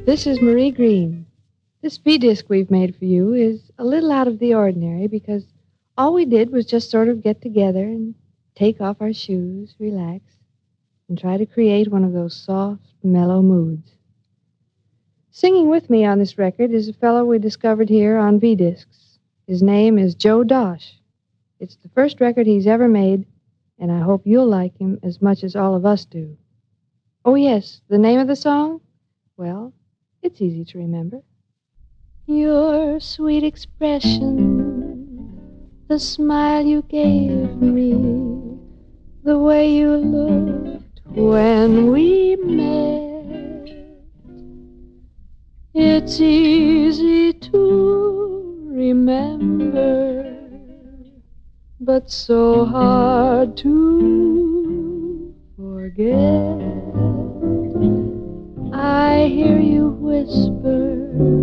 This is Marie Green. This V-disc we've made for you is a little out of the ordinary because all we did was just sort of get together and take off our shoes, relax, and try to create one of those soft, mellow moods. Singing with me on this record is a fellow we discovered here on V-discs. His name is Joe Dosh. It's the first record he's ever made, and I hope you'll like him as much as all of us do. Oh, yes, the name of the song? Well, it's easy to remember. Your sweet expression, the smile you gave me, the way you looked when we met. It's easy to remember, but so hard to forget. I hear you whisper,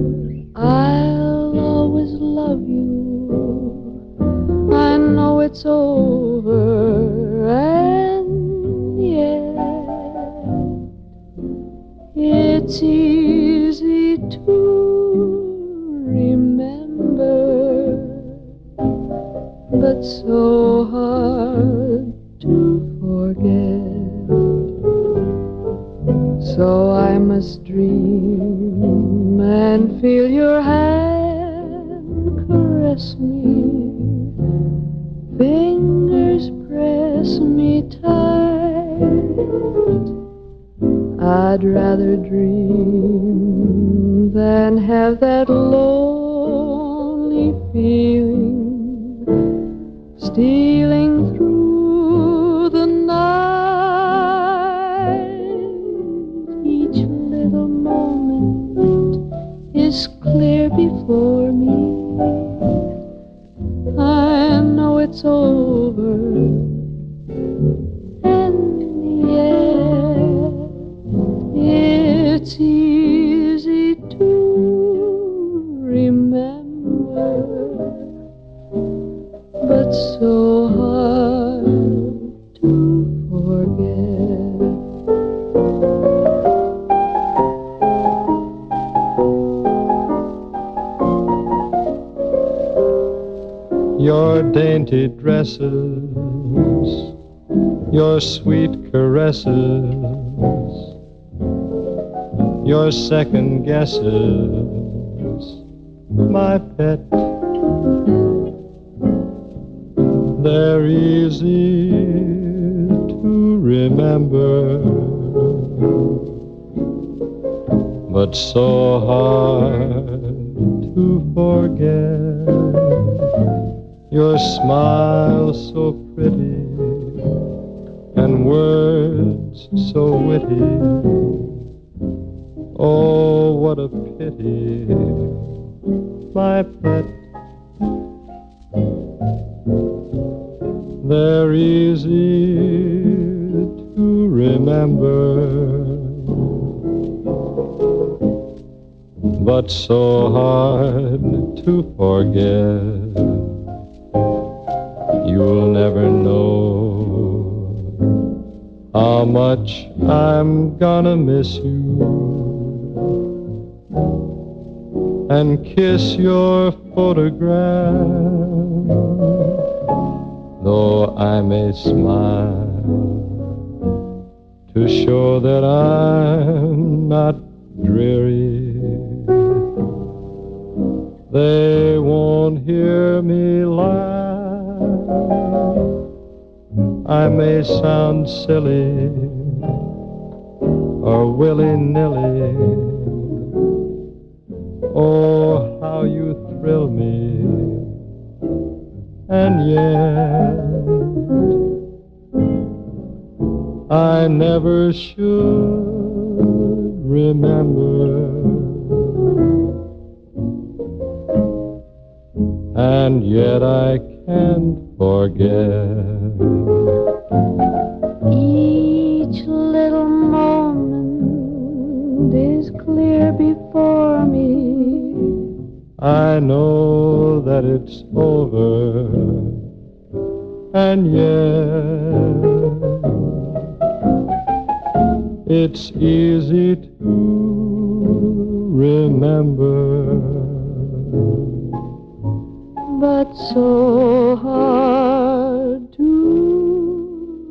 I'll always love you. I know it's over, and yet it's easy to remember, but so hard to forget. So I must dream and feel your hand caress me, fingers press me tight. I'd rather dream than have that lonely feeling stealing through the night. Each little moment is clear before me. I know it's over, and yet it's easy to remember, but so hard to forget. Your dainty dresses, your sweet caresses, your second guesses, my pet. They're easy to remember, but so hard to forget. Your smile so pretty, and words so witty. Oh, what a pity, my pet. They're easy to remember, but so hard to forget. You'll never know how much I'm gonna miss you and kiss your photograph. Though I may smile to show that I'm not dreary, they won't hear me laugh. I may sound silly or willy-nilly. Oh, how you thrill me, and yet I never should remember, and yet I can't forget. Each little moment is clear before me. I know that it's over, and yet it's easy to remember. But so hard